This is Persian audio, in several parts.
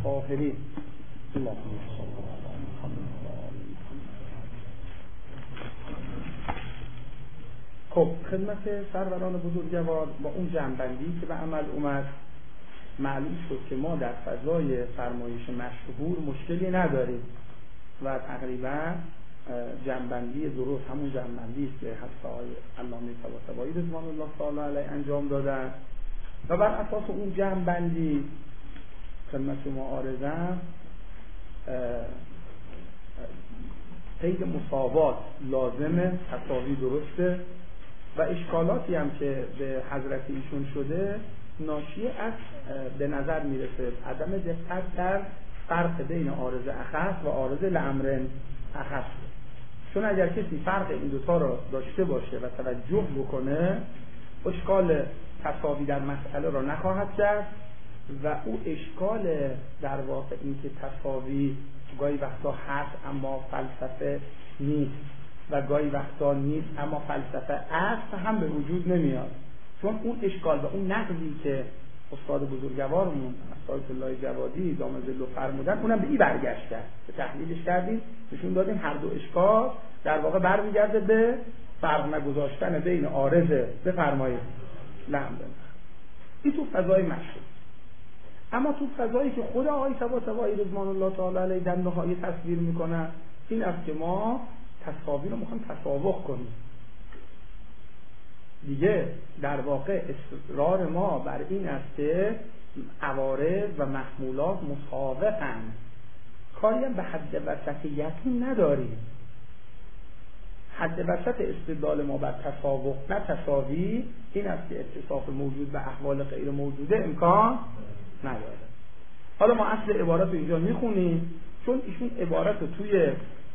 الطاهرین. اللهم صل علی محمد. خب خدمت سروران بزرگوار با اون جنبندی که به عمل اومد معلوم شد که ما در فضای فرمایش مشهور مشکلی نداریم و تقریبا جنبندی درست همون جنبندی است که حتی علامه طباطبایی رضوان الله تعالی علیه انجام دادن و بر اساس اون جنبندی خدمت شما عرضم قید مساوات لازمه، تساوی درسته و اشکالاتی هم که به حضرت ایشون شده ناشی از به نظر میرسه عدم دقت در فرق بین عارض اخص و عارض لامر اخص. چون اگر کسی فرق این دوتا رو داشته باشه و توجه بکنه اشکال تساوی در مسئله را نخواهد کرد و او اشکال در واقع این که تساوی گاهی وقتا هست اما فلسفه نیست و گاهی وقتا نیست اما فلسفه است هم به وجود نمیاد. چون اون اشکال و اون نقدی که استاد بزرگوارمون آیت الله جوادی دام ظل فرمودن اونم به این برگشت کرد، به تحلیلش کردیم، نشون دادیم هر دو اشکال در واقع برمیگرده به فرق نگذاشتن بین عارض بفرمایید لحم. این تو فضای مشهور. اما تو فضایی که خود آقای طباطبایی رضوان الله تعالی علیه در نهایت تصویر میکنه این است که ما تساوی رو میخوایم تساوق کنیم. دیگه در واقع اصرار ما بر این است که عوارض و محمولات مساوقن، کاری هم به حد وسط یقین نداریم. حد وسط استدلال ما بر تساوق نه تساوی این است که اتصاف موجود به احوال غیر موجوده امکان نداره. حالا ما اصل عبارت رو اینجا میخونیم چون ایشون عبارت رو توی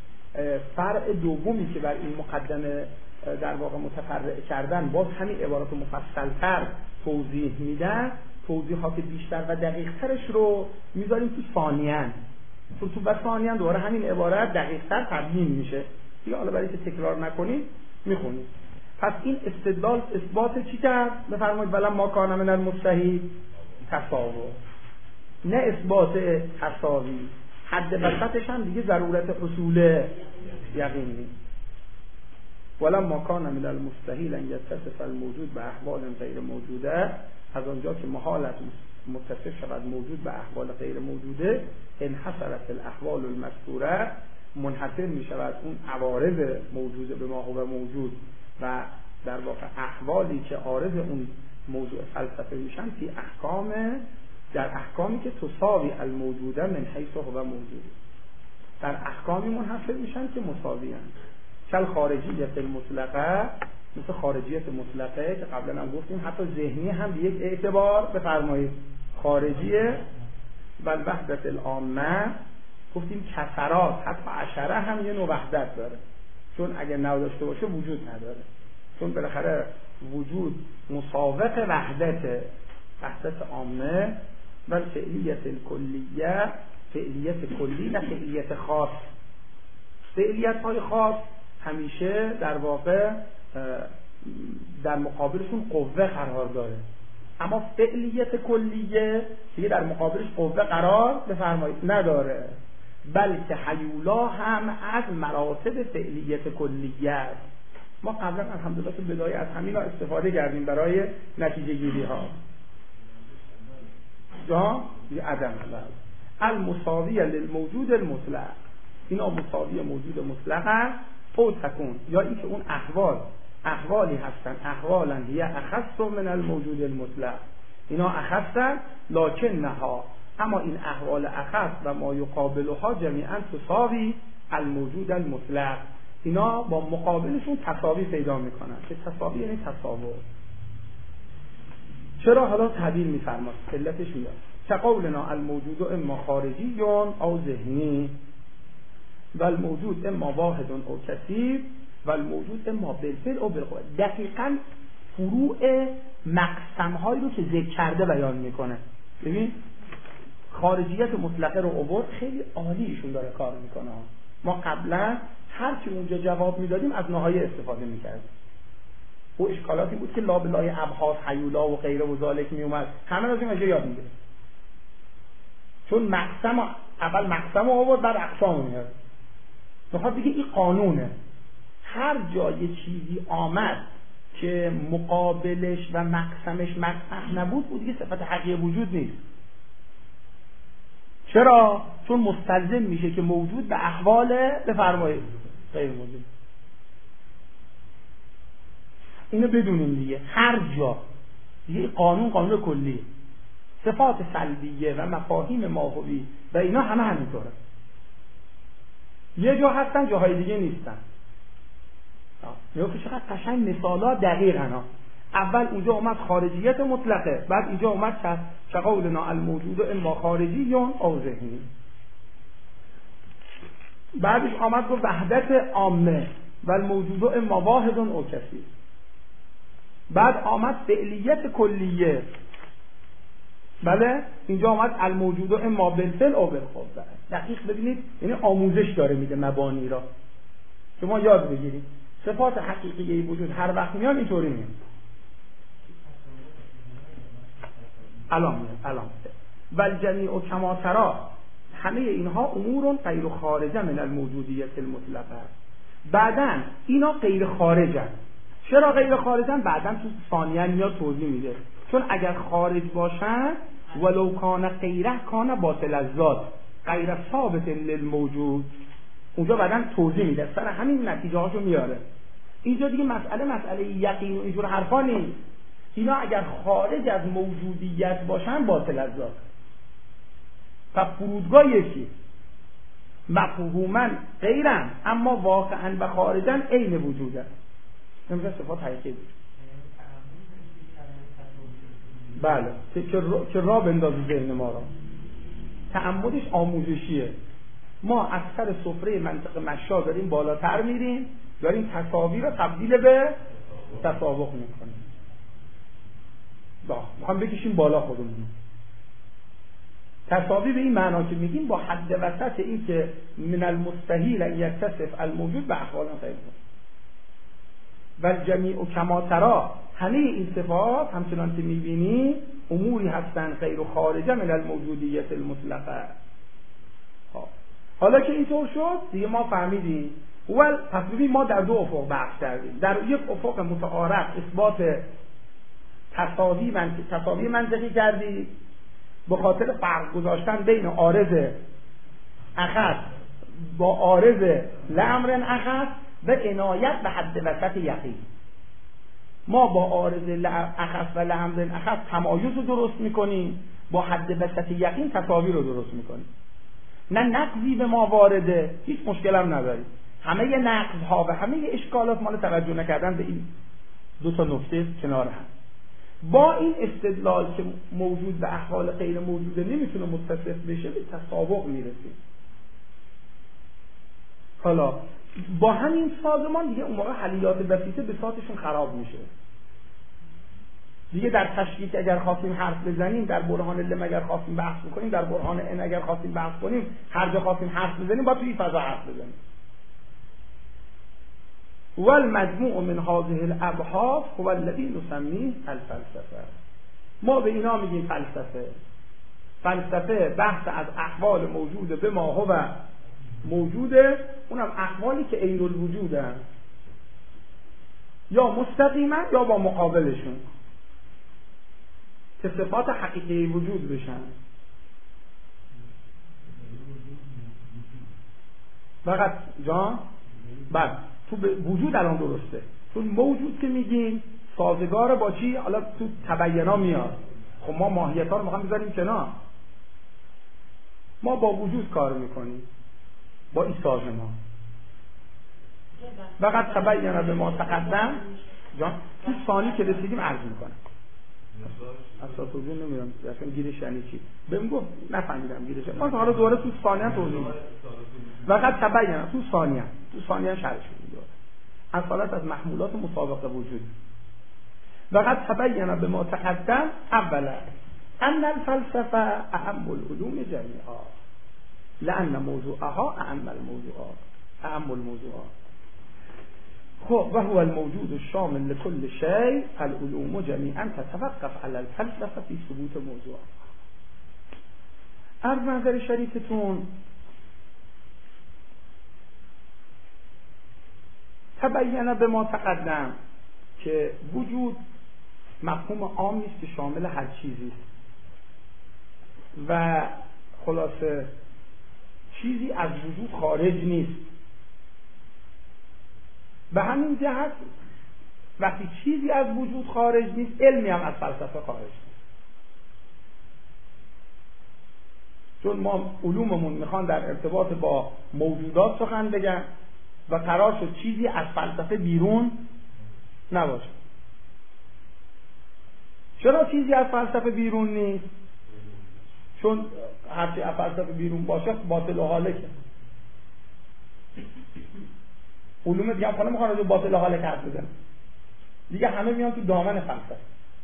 فرع دومی که بر این مقدمه در واقع متفرع کردن باز همین عبارت رو مفصل‌تر توضیح میدن، توضیحات بیشتر و دقیق‌ترش رو میذاریم تو ثانیاً، چون تو ثانیاً دوباره همین عبارت دقیق‌تر تبیین میشه دیگه. حالا برای که تکرار نکنیم میخونیم. پس این استدلال اثبات چی کرد؟ بفرمایید ولم ما کان من المستحیل تساوی، نه اثبات تساوی. حد وسطش هم دیگه ضرورت اصول یقینی. ولم ما کان من المستحیل ان یتصف الموجود به احوال غیر موجوده، از آنجا که محالت متصف شود موجود به احوال غیر موجوده انحصرت الاحوال المذکوره، منحصر می شود اون عوارض موجوده به ما هو موجود و در واقع احوالی که عارض اون موضوع فلسفه میشن فی احکام، در احکامی که تساوی الموجوده من حیث هو موجود، در احکامی منحصر میشن که مساوی هستند. کل خارجیت المطلقه، مثل خارجیت مطلقه که قبلا هم گفتیم حتی ذهنی هم به یک اعتبار بفرمایید خارجیه. بل وحدت العامه گفتیم کسرات حتی عشره هم یه نوع وحدت داره، چون اگر نداشته باشه وجود نداره، چون بالاخره وجود مساوق وحدت عامه. بل فعلیت الکلیه، فعلیت کلی نه فعلیت خاص. فعلیت های خاص همیشه در واقع در مقابلشون قوه قرار داره، اما فعلیت کلیه دیگه در مقابلش قوه قرار بفرمایید نداره، بلکه هیولا هم از مراتب فعلیت کلیه است. ما قبلا الحمدلله تو بدایه از همین ها استفاده کردیم برای نتیجه گیری ها. جا یه عدم المساوی للموجود المطلق، اینا مساوی موجود مطلق است. او تکون یا اینکه اون احوالی هستن، احوالا هی اخص من الموجود المطلق، اینا اخصن لکن نها، اما این احوال اخص و ما یقابلها جمیعا تساوی الموجود المطلق، اینا با مقابلشون تساوی پیدا میکنن که تساوی یعنی تساوی. چرا؟ حالا تعبیر میفرماست علتش میاد. كقولنا الموجود اما خارجی او ذهنی و الموجود اما واحد او کثیر و الموجود اما بالفعل او بالقوه. دقیقاً فروع مقسم هایی رو که ذکر کرده بیان میکنه. ببین خارجیت مطلقه رو آورد، خیلی عالی ایشون داره کار میکنه. ما قبلا هر چی اونجا جواب میدادیم از نهایه استفاده میکردیم. او اشکالاتی بود که لابلای ابحاث حیولا و غیره و ذالک میومد، همه از این یاد میگیره. چون اول مقسم آورد بعد اقسام میاره. میخواد بگه این قانونه، هر جای چیزی آمد که مقابلش و مقسمش مقسم نبود او دیگه صفت حقیقی وجود نیست. چرا؟ چون مستلزم میشه که موجود به احوال بفرمایید غیر موجود. اینو بدونیم دیگه، هر جا دیگه قانون کلی، صفات سلبیه و مفاهیم ماهوی و اینا همه همینطوره. یه جا هستن جاهای دیگه نیستن. نگاه چقدر قشنگ مثالا دقیقاً. اول اونجا اومد خارجیت مطلقه، بعد اینجا اومد شقولنا الموجود اما خارجی او ذهنی، بعدش آمد گفت وحدت عامه و الموجود اما واحد او کثیر، بعد آمد فعلیت کلیه، بله اینجا آمد الموجود اما بالفعل او بالقوه. دقیق ببینید، یعنی آموزش داره میده مبانی را که ما یاد بگیریم. صفات حقیقی وجود هر وقت میان اینطوری میاد. الان و الجمیع کما تری، همه اینها امور غیر خارجه من الموجودیت المطلقه. بعدن اینا غیر خارجن. چرا غیر خارجن؟ بعدن تو ثانیه میاد توضیح میده. چون اگر خارج باشن ولو کان غیره کان باطل الذات غیر ثابت للموجود، اونجا بعدن توضیح میده، سر همین نتیجه هاشو میاره. اینجا دیگه مسئله یقین و اینجور حرفا نیست. اینا اگر خارج از موجودیت باشن باطل از ذات. و فرودگاه یکی مفهوما غیرن اما واقعا و خارجا عین وجودن. نمیشه صفات حقیقی بود. بله که را بندازه ذهن ما را. تعمدش آموزشیه. ما از سر سفره منطق مشا داریم بالاتر میریم، داریم تساوی رو تبدیل به تسابق میکنیم. میخوام بکشیم بالا خودمون. تساوی به این معنا که میگیم با حد وسط این که من المستحیل ان یتصف الموجود به احوال غیر و الجمیع کما تری، همه این صفات همچنان که میبینی اموری هستن غیر و خارجه من الموجودیت المطلقه. حالا که اینطور شد دیگه ما فهمیدیم. پس ببین ما در دو افق بحث کردیم. در یک افق متعارف اثبات تساوی منطقی کردی به خاطر فرق گذاشتن بین عارض اخص با عارض لامر اخص و عنایت به حد وسط یقین. ما با عارض اخص و لامر اخص تمایز رو درست میکنیم، با حد وسط یقین تساوی رو درست میکنیم. نه نقضی به ما وارده، هیچ مشکل هم نداریم. همه نقض ها و همه اشکالات مال توجه نکردن به این دو تا نکته کنار هم. با این استدلال که موجود به احوال غیر موجوده نمیتونه متصف بشه به تسابق میرسیم. حالا با همین سازمان دیگه اون موقع حلیات بسیطه به ساتشون خراب میشه. دیگه در تشریک اگر خواستیم حرف بزنیم، در برهان لم اگر خواستیم بحث بکنیم، در برهان ان اگر خواستیم بحث کنیم، هر جا خواستیم حرف بزنیم باید توی فضا حرف بزنیم. والمجموع من هذه الابحاث هو الذي نسميه الفلسفه. ما به اینا میگیم فلسفه. فلسفه بحث از احوال موجوده به ما هو موجوده، اونم احوالی که عین الوجودن، یا مستقیما یا با مقابلشون، که صفات حقیقی وجود بشن. فقط جان بعد تو وجود الان درسته، چون موجود که میگیم سازگار با چی؟ حالا تو تبینا میاد. خب ما ماهیت ها رو میخوام بذاریم کنار، ما با وجود کار میکنیم، با این سازمان. فقط تبینا به ما تقدم جان تو ثانی که رسیدیم عرض میکنم. اصلا توضیح نمیدم اصلا گیرش یعنی چی. بهم گفت نفهمیدم گیرش. ما حالا دوباره تو ثانیه توضیح میدم. فقط تبینا تو ثانیه شرح شد. اصالت از محمولات مسابقه وجود. وقد تبین به ما تقدم اولا ان الفلسفه اهم العلوم جمیعا لان موضوعها اهم الموضوعات. خب و هو الموجود الشامل لكل شيء العلوم جميعا تتوقف على الفلسفه في ثبوت موضوعها. از منظر شریفتون تبین به ما تقدم که وجود مفهوم عامی است که شامل هر چیزی است و خلاصه چیزی از وجود خارج نیست. به همین جهت وقتی چیزی از وجود خارج نیست، علمی هم از فلسفه خارج نیست. چون ما علوممون میخوان در ارتباط با موجودات سخن بگن و قرار شد چیزی از فلسفه بیرون نباشه. چرا چیزی از فلسفه بیرون نیست؟ چون هرچی از فلسفه بیرون باشه باطل و هالکه. علوم دیگه هم خانه میخوان راجع باطل و هالک حرف بزنن، دیگه همه میان تو دامن فلسفه.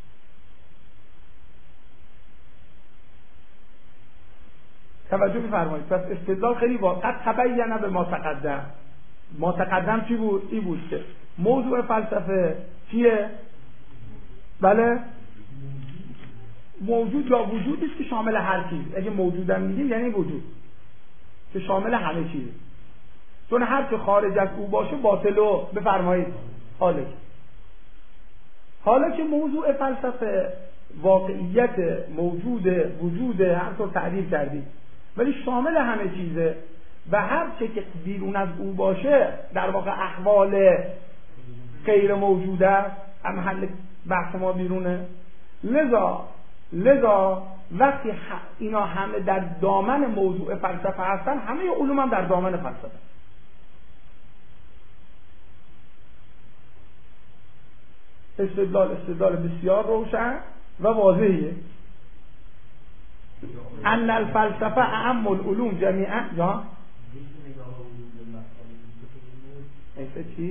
توجه بفرمایید. پس استدلال خیلی واضح تبین به ما تقدم چی بود؟ این بود که موضوع فلسفه چیه؟ بله، موجود یا وجودی است که شامل هر چیز. اگه موجودم میگیم یعنی وجود که شامل همه چیزه، چون هر چه خارج از او باشه باطل و بفرمایید هالک. حالا که موضوع فلسفه واقعیت موجود وجود هر طور تعبیر کردید ولی شامل همه چیزه و هر چه که بیرون از او باشه در واقع احوال غیر موجوده است، محل بحث ما بیرونه. لذا وقتی اینا همه در دامن موضوع فلسفه هستن، همه علوم هم در دامن فلسفه. استدلال بسیار روشن و واضحیه. ان الفلسفه اعم العلوم جمیعا. یا ایسه چی؟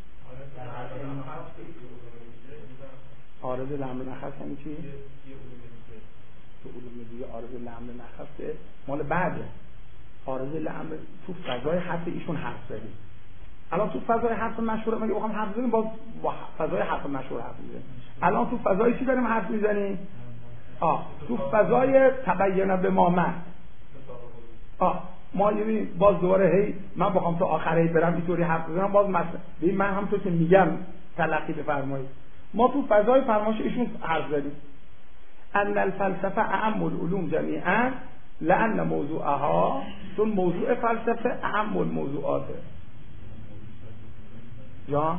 عارض لمن نخست یعنی چی؟ تو علوم دیگه عارض لمن نخست که مال بعده. عارض لمن تو فضای حرف ایشون حرف زدیم. الان تو فضای حرف مشهور مگه بخوام حرف بزنیم باز فضای حرف مشهور حرف میزنیم. الان تو فضای چی داریم حرف میزنیم؟ تو فضای تبین به ما من. ما یعنی باز دوباره هی من بخوام تا آخر هی برم اینطوری حرف بزنم باز مثلا ببین من همونطور که میگم تلقی بفرمایید. ما تو فضای فرمایش ایشون حرف زدیم. ان الفلسفه اعم العلوم جمیعا لان موضوعها، چون موضوع فلسفه اعم الموضوعاته. یا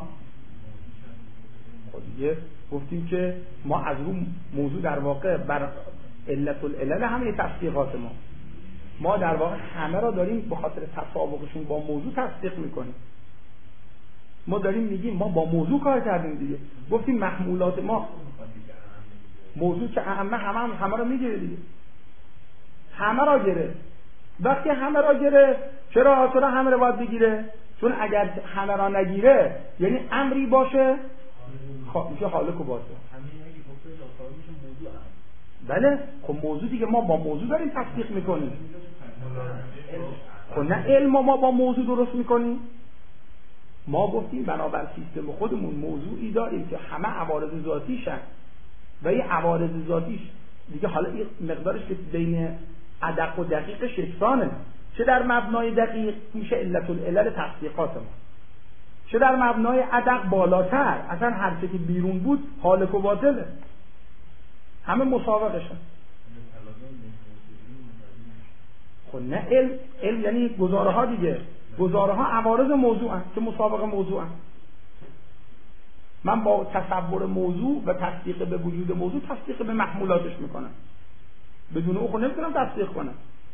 دیگه گفتیم که ما از رو موضوع در واقع بر علت العلل همه تصدیقات ما در واقع همه را داریم به خاطر تطابقشون با موضوع تصدیق میکنیم. ما داریم میگیم ما با موضوع کار کردیم دیگه. گفتیم محمولات ما موضوع که همه را میگیره دیگه. همه را گرفت. وقتی همه را گرفت چرا همه را باید بگیره؟ چون اگر همه را نگیره یعنی امری باشه میشه حالک و باطل. بله خب موضوع دیگه ما با موضوع داریم تصدیق میکنیم. خب نه علم ما با موضوع درست میکنیم. ما گفتیم بنابر سیستم خودمون موضوعی داریم که همه عوارض ذاتیشن و این عوارض ذاتیش دیگه حالا این مقدارش که بین ادق و دقیقش یکسانه. چه در مبنای دقیق میشه علت العلل تصدیقات ما، چه در مبنای ادق بالاتر اصلا هر چه که بیرون بود حالک و باطله، همه مسابقشن. خب نه علم یعنی گزاره ها دیگه. گزاره ها عوارض موضوع هست که مسابقه موضوع هست. من با تصور موضوع و تصدیق به وجود موضوع تصدیق به محمولاتش میکنم، بدون او خود نمیتونم تصدیق کنم.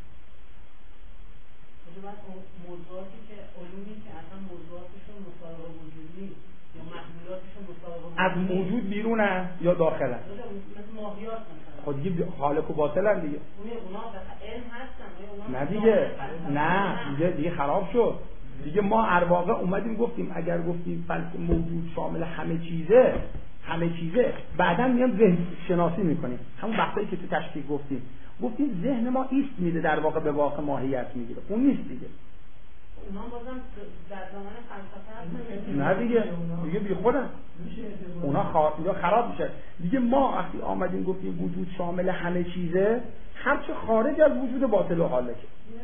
موضوعاتی که علومی که اصلا موضوعاتشون مسابقه وجودی یا محمولاتشون مسابقه از موجود بیرونه یا داخله. مثل ماهیات مثلا. خب دیگه حالک و باطلن دیگه. اونا علم هستن. نه دیگه نه دیگه خراب شد. دیگه ما ارواقه اومدیم گفتیم اگر گفتیم فلسفه موجود شامل همه چیزه بعداً میام ذهن شناسی میکنیم. همون بحثایی که تو تشکیل گفتیم ذهن ما ایست میده در واقع به واقع ماهیت میگیره. اون نیست دیگه. اونا بازم در زمان فلسفه هستن. نه دیگه بی خودن اونا خراب میشه دیگه. ما وقتی آمدیم گفتیم وجود شامل همه چیزه، هر چه خارج از وجود باطل و حالکه.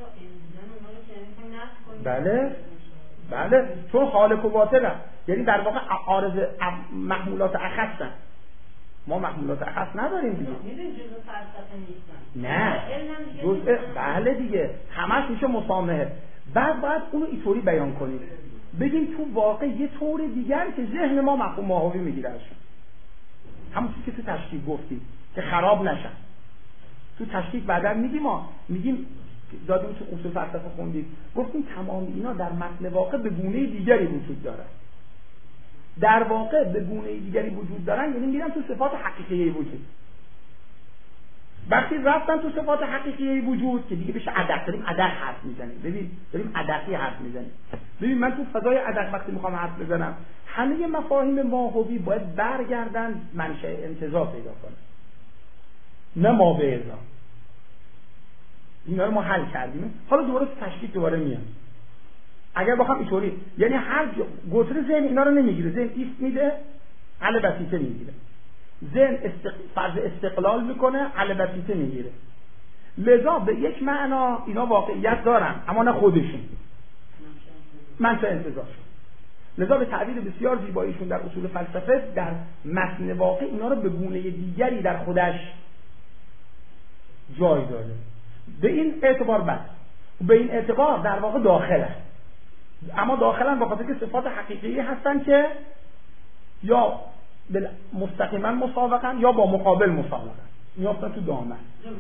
بله چون حالک و باطل یعنی در واقع عارض محمولات اخصن. ما محمولات اخص نداریم دیگه. نه جزء بله دیگه همش میشه مسامحه. بعد باید اونو اینطوری بیان کنیم بگیم تو واقع یه طور دیگر که ذهن ما مفهوم ماهوی میگیره ازشون. همون چیزی که تو تشکیک گفتی که خراب نشن. تو تشکیک بعدا میگیم دادیم تو اصول فلسفه خوندید گفتیم تمام اینا در متن واقع به گونه دیگری وجود داره. در واقع به گونه دیگری وجود دارن یعنی میرن تو صفات حقیقی وجود. وقتی رفتن تو صفات حقیقی وجود که دیگه بشه ادق، داریم ادق حرف میزنیم. ببین داریم ادقی حرف میزنیم. ببین من تو فضای ادق وقتی میخوام حرف بزنم همه مفاهیم ماهوی باید برگردن منشأ انتزاع پیدا کنه، نه ما به ازا. اینا رو ما حل کردیم. حالا دوباره تشکیک دوباره میاد. اگر بخوام اینطوری یعنی هر گوتر ذهن اینا رو نمیگیره، ذهن ایست میده عل بسیطه میگیره، ذهن فرض استقلال میکنه عل بسیطه میگیره. لذا به یک معنا اینا واقعیت دارن اما نه خودشون، منشأ انتزاعشون. لذا به تعبیر بسیار زیباییشون در اصول فلسفه در متن واقع اینا رو به گونه دیگری در خودش جای داده. به این اعتبار بس به این اعتبار در واقع داخله، اما داخلن با خاطر که صفات حقیقی هستن که یا مستقیما مسابقن یا با مقابل مسابقن، میافتن تو دامن.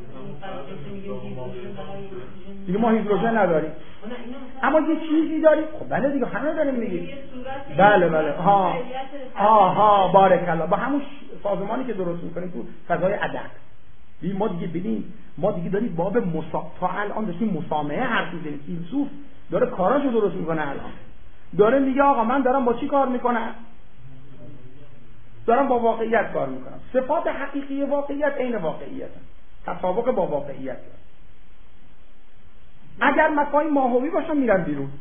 دیگه ما هیدروژن نداریم اما یه چیزی داریم. خب بله دیگه همه داریم میگیم. بله ها بارک الله. با همون سازمانی که درست میکنیم تو فضای ادق ما دیگه ببین ما دیگه داریم باب تا الان داشتیم مسامحه حرف میزنیم. فیلسوف داره کاراشو درست میکنه. الان داره میگه آقا من دارم با چی کار میکنم؟ دارم با واقعیت کار میکنم. صفات حقیقی واقعیت عین واقعیت، تطابق با واقعیت. اگر مفاهیم ماهوی باشن میرن بیرون.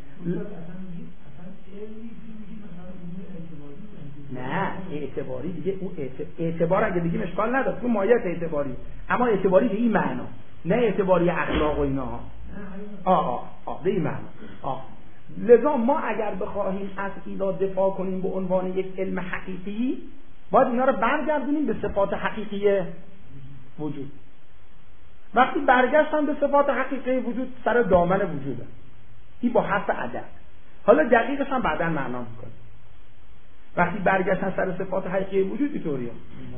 نه اعتباری دیگه اون اعتبار اگه بگیم اشکال نداره، تو مایه اعتباری، اما اعتباری به این معنا، نه اعتباری اخلاق و اینا. به این معنا. لذا ما اگر بخواهیم از اینا دفاع کنیم به عنوان یک علم حقیقی باید اینا رو برگردونیم به صفات حقیقی وجود. وقتی برگشتن به صفات حقیقی وجود سر دامن وجوده. این با حرف ادب. حالا دقیقش هم بعداً معنا میکنه. وقتی برگشتن سر صفات حقیقی وجود اینطوریه.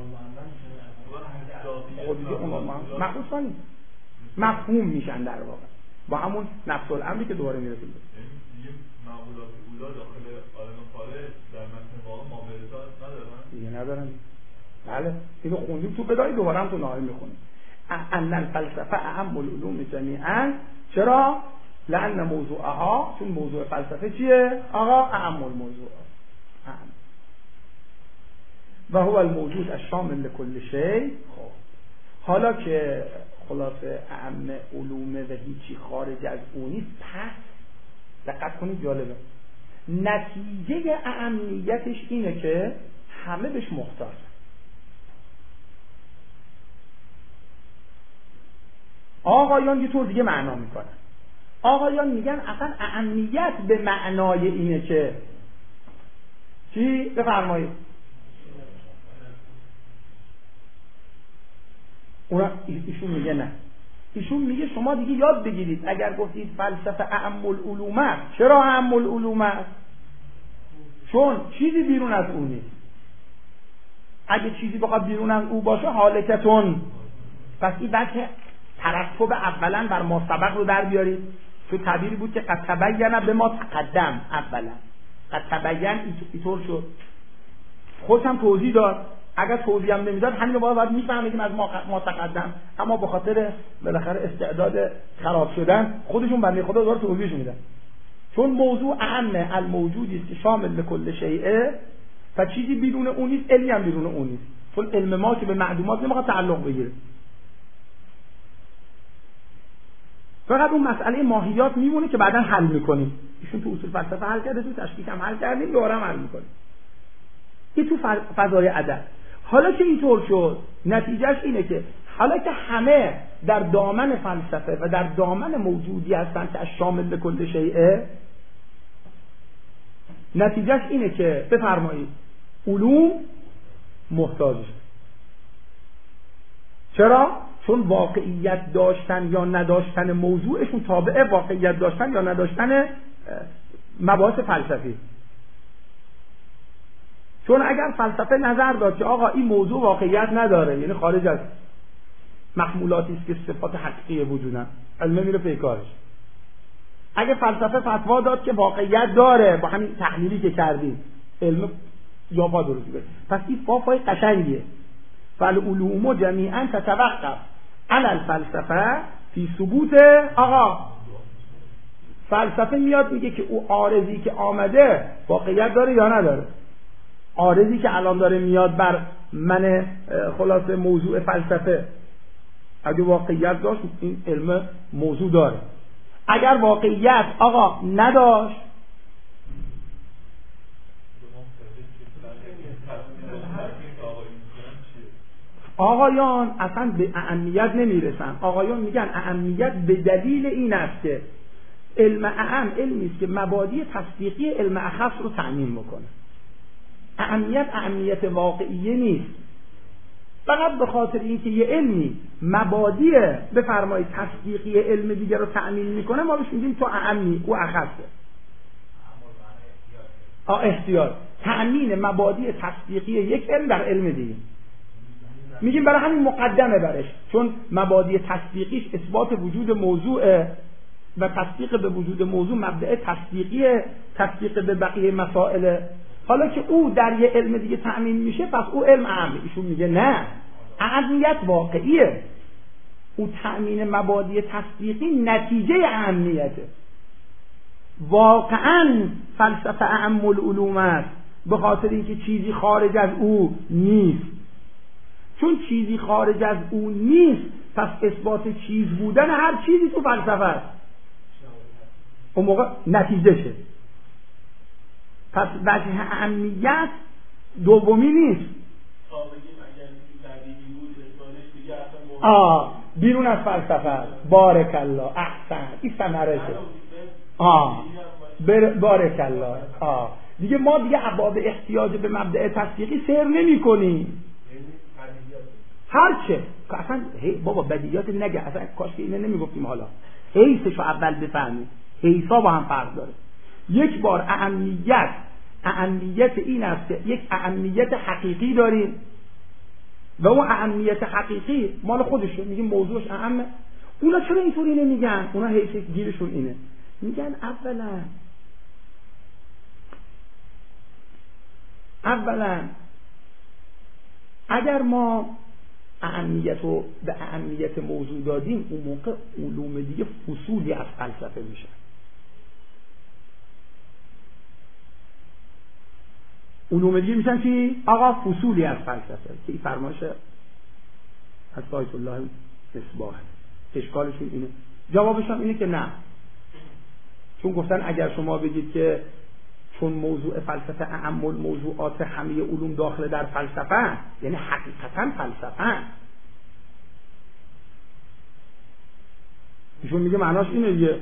خودی اون مخصوصاً مفهوم میشن در واقع. با همون نفس الامری که دوباره میرسیم. دیگه معمولات اولا داخل عالم خارج در متن واقع مابرزات ندارن؟ دیگه ندارن. بله اینو خوندیم تو بدای دوباره هم تو نهایی میخونیم. ان الفلسفه اهم العلوم جمیعا. چرا؟ لان موضوعها، چون موضوع فلسفه چیه؟ آقا اهم الموضوع و هو الموجود الشامل لكل شیء. خب حالا که خلاصه اهم علومه و هیچی خارج از اون نیست، پس دقت کنید جالبه نتیجه اهمیتش اینه که همه بهش محتاجن. آقایان یه طور دیگه معنا میکنن. آقایان میگن اصلا اهمیت به معنای اینه که چی؟ بفرمایید. ایشون میگه نه. ایشون میگه شما دیگه یاد بگیرید اگر گفتید فلسفه اهم العلوم است. چرا اهم العلوم است؟ چون چیزی بیرون از اون نیست. اگه چیزی بخواد بیرون از او باشه حالکتون، پس این بچه ترتب اولا بر ما سبق رو در بیارید. تو تعبیری بود که قد تبین به ما تقدم. اولا قد تبین اینطور شد. خودش هم توضیح داد. اگر توضیح هم نمیداد همین رو باید میفهمیدیم از ما تقدم، اما به خاطر بالاخره استعداد خراب شدن خودشون بنده خدا داره توضیحش میدن. چون موضوع اهم الموجودی است که شامل به کل شیء، و چیزی بیرون اون نیست، علمی هم بیرون اون نیست. چون علم ما که به معلومات نمیخواد تعلق بگیره، فقط اون مسئله ماهیات میمونه که بعداً حل میکنیم. ایشون تو اصول فلسفه حل کرده، تو تشکیک هم حل کردیم، دوباره هم حل میکنیم. این تو فضای عدد. حالا که اینطور شد، نتیجهش اینه که حالا که همه در دامن فلسفه و در دامن موجودی هستن که از شامل به کل شیء، نتیجهش اینه که بفرمایید علوم محتاجه. چرا؟ چون واقعیت داشتن یا نداشتن موضوعشون تابع واقعیت داشتن یا نداشتن مباحث فلسفی. چون اگر فلسفه نظر داد که آقا این موضوع واقعیت نداره، یعنی خارج از محمولاتی است که صفات حقیقی وجودن، علم میره پی کارش. اگه فلسفه فتوا داد که واقعیت داره، با همین تحلیلی که کردیم، علم جا پا درست می‌کنه. پس این فای قشنگیه. فالعلوم جمیعا تتوقف علی الفلسفه فی ثبوت. آقا فلسفه میاد میگه که او عارضی که آمده واقعیت داره یا نداره. عارضی که الان داره میاد بر من خلاصه موضوع فلسفه، اگه واقعیت داشت این علم موضوع داره. اگر واقعیت آقا نداشت، آقایان اصلا به اهمیت نمیرسن. آقایان میگن اهمیت به دلیل این است که علم اهم علمی است که مبادی تصدیقی علم اخص رو تأمین میکنه. اهمیت واقعیه نیست، فقط به خاطر اینکه یه علمی مبادی بفرمایید تصدیقی علم دیگر رو تأمین میکنه، ما بهش میگیم تو اهمی، او اخصه. احتیاط تأمین مبادی تصدیقی یک علم در علم دیگه، میگیم برای همین مقدمه برش، چون مبادی تصدیقیش اثبات وجود موضوع و تصدیق به وجود موضوع مبدأ تصدیقیه، تصدیق به بقیه مسائل. حالا که او در یه علم دیگه تأمین میشه، پس او علم اهمیه. ایشون میگه نه، اهمیت واقعیه. او تأمین مبادی تصدیقی نتیجه اهمیته. واقعا فلسفه اهم العلوم است، به خاطر اینکه چیزی خارج از او نیست. چون چیزی خارج از او نیست، پس اثبات چیز بودن هر چیزی تو فلسفه است. اون موقع نتیجه شه. پس وجه اهمیت دومی نیست. بیرون از فلسفه. بارک الله، احسن، این ثمره بارک الله. دیگه ما دیگه ابواب احتیاج به مبدأ تصدیقی سیر نمی کنیم. هرچه اصلا بابا بدیهیات نگه، اصلا کاش که اینه نمیگفتیم. حالا حیثشو اول بفهمید، حیثا با هم فرق داره. یک بار اهمیت این است که یک اهمیت حقیقی داریم و اون اهمیت حقیقی مال خودشه، میگیم موضوعش اهمه. اونا چرا اینطوری نمیگن؟ اونا حیث گیرشون اینه، میگن اولا اگر ما اهمیت رو به اهمیت موضوع دادیم، اون موقع علوم دیگه فصولی از فلسفه میشه. علوم دیگه میشن چی؟ آقا فصولی از فلسفه، که این فرمایش از آیت الله مصباح. اشکالشون اینه. جوابشون اینه که نه، چون گفتن اگر شما بگید که چون موضوع فلسفه اهم موضوعات همه علوم داخل در فلسفه، یعنی حقیقتا فلسفه. ایشون میگه معناش اینه دیگه.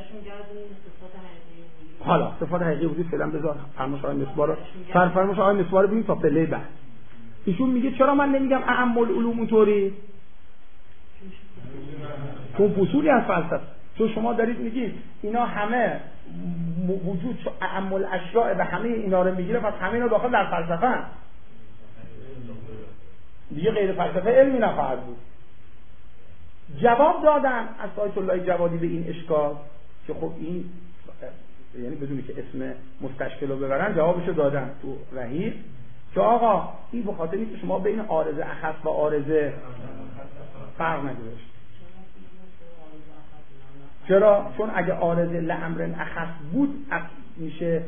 حالا صفات حقیقی وجود فعلا بذار فرمایش آقای مصباح رو، فرمایش آقای مصباح رو ببین تا پله بعد. ایشون میگه چرا من نمیگم اهم العلوم اونطوری؟ چون فصولی از فلسفه. چون شما دارید میگید اینا همه وجود اهم الاشیاء و همه اینا رو میگیره، پس همه اینا داخل در فلسفه هست. دیگه غیر فلسفه علمی نخواهد بود. جواب دادن از آیت الله جوادی به این اشکال که خب این یعنی بدونی که اسم مستشکل رو ببرن، جوابشو دادن تو رهی که آقا این به خاطر اینکه شما بین عارضه اخص و عارضه فرق نگذاشت. چرا؟ چون اگه عارضه لامر اخص بود میشه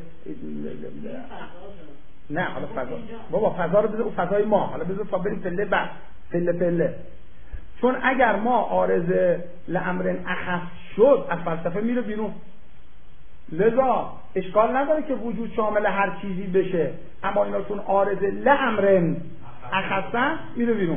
نه. حالا فضا بابا فضا رو بذار او فضای ما، حالا بذار تا بریم پله بعد پله. چون اگر ما عارضه لامر اخص شد از فلسفه میره بیرون. لذا اشکال نداره که وجود شامل هر چیزی بشه، اما اینا چون عارض لامرن اخصن میره بیرون.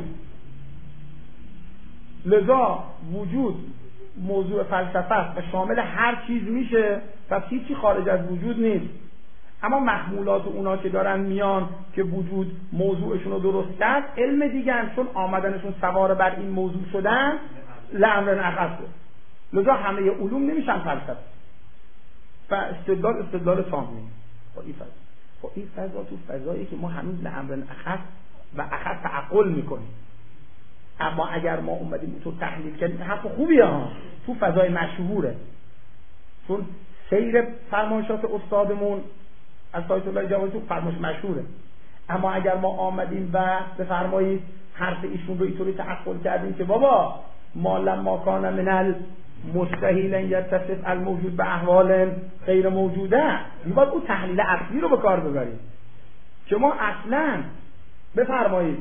لذا وجود موضوع فلسفه است و شامل هر چیز میشه، پس هیچی خارج از وجود نیست. اما محمولات اونا که دارن میان که وجود موضوعشون رو درست کرد، علم دیگه، چون آمدنشون سوار بر این موضوع شدن لامرن اخصه. لذا همه علوم نمیشن فلسفه و استدلال تامی. خب این فضا تو فضایی که ما هنوز لامرن اخص و اخص تعقل میکنیم. اما اگر ما اومدیم تو تحلیل کردیم، حرف خوبیه ها، تو فضای مشهوره، چون سیر فرمایشات استادمون از آیت الله جوادی تو فرمایش مشهوره. اما اگر ما آمدیم و بفرمایید حرف ایشون رو اینطوری تعقل کردیم که بابا ما لما کان من المستحیل یتصف الموجود به احوال غیر موجوده، باید اون تحلیل اصلی رو به کار ببریم که ما اصلا بفرمایید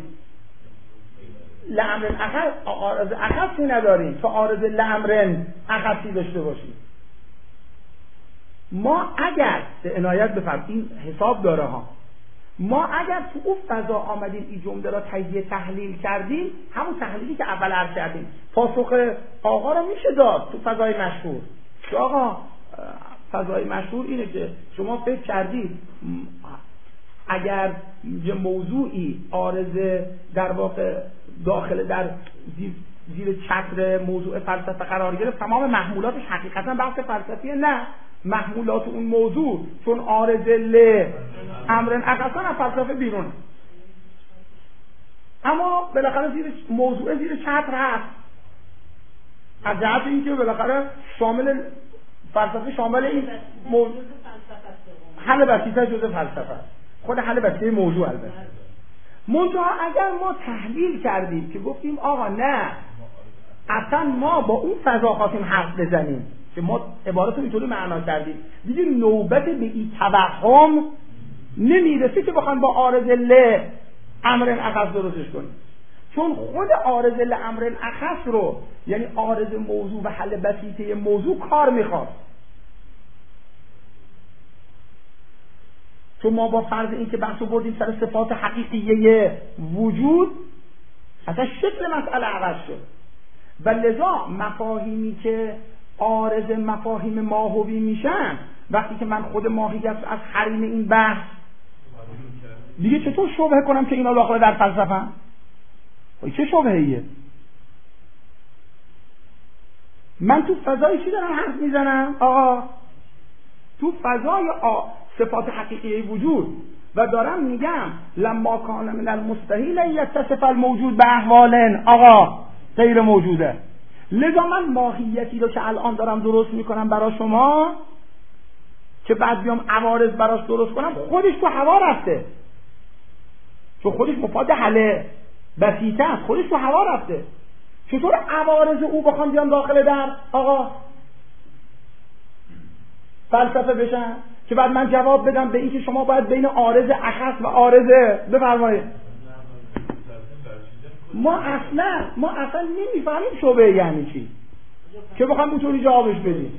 لامرن عارض اخصی نداریم تا عارض لامرن اخصی داشته باشیم. ما اگر به عنایت بفرمایید این حساب داره ها، ما اگر تو اون فضا آمدیم این جمله را تجزیه تحلیل کردیم، همون تحلیلی که اول عرض کردیم، پاسخ آقا را میشه داد تو فضای مشهور. که آقا فضای مشهور اینه که شما فکر کردید اگر یه موضوعی عارضه در واقع داخل در زیر چتر موضوع فلسفه قرار گرفت، تمام محمولاتش حقیقتا بحث فلسفیه؟ نه، محمولات اون موضوع چون عارضه لامرن اخصا از فلسفه بیرون، اما بالاخره موضوع زیر چتر هست، از جهت اینکه بالاخره شامل فلسفه، شامل این حل بسیطه جزء فلسفه، خود حل بسیطه موضوع. البته منتها اگر ما تحلیل کردیم که گفتیم آقا نه اصلا ما با اون فضا خواستیم حرف بزنیم، که ما عبارت رو اینطوری معنا کردیم، دیگه نوبت به این توهم نمیرسه که بخوام با عارض لامرن اخص درستش کنیم، چون خود عارض لامرن اخص رو، یعنی عارض موضوع و حل بسیطه موضوع، کار میخواد. چون ما با فرض این که بحثو بردیم سر صفات حقیقیه وجود، اصلا شکل مسئله عوض شد و لذا مفاهیمی که عارض مفاهیم ماهوی میشن، وقتی که من خود ماهیت از حریم این بحث دیگه چطور شبهه کنم که اینا داخل در فلسفه؟ چه شبهه‌ایه؟ من تو فضای چی دارم حرف میزنم؟ آقا تو فضای صفات حقیقی وجود و دارم میگم لما کان من المستحیل یتصف الموجود به احوال آقا غیر موجوده. لذا من ماهیتی رو که الان دارم درست میکنم برای شما، که بعد بیام عوارض براش درست کنم، خودش تو هوا رفته، چون خودش مفاد حله بسیطه است، خودش تو هوا رفته. چطور عوارض او بخوام بیام داخل در آقا فلسفه بشن که بعد من جواب بدم به این که شما باید بین عارض اخص و عارضه بفرمایید؟ ما اصلا نمیفهمیم شبهه یعنی چی که بخوام اونطوری جوابش بدیم.